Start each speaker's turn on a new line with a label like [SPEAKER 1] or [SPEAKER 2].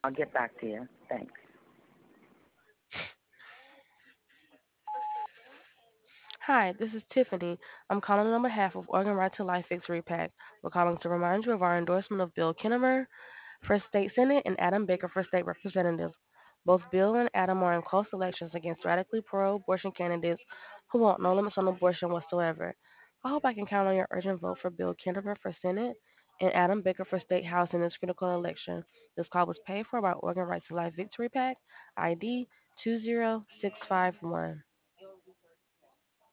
[SPEAKER 1] I'll get back to you. Thanks.
[SPEAKER 2] Hi, this is Tiffany. I'm calling on behalf of Organ Right to Life Victory PAC. We're calling to remind you of our endorsement of Bill Kinnemer for State Senate and Adam Baker for State Representative. Both Bill and Adam are in close elections against radically pro abortion candidates who want no limits on abortion whatsoever. I hope I can count on your urgent vote for Bill Kinnemer for Senate and Adam Baker for State House in this critical election. This call was paid for by Organ Right to Life Victory PAC, ID 20651.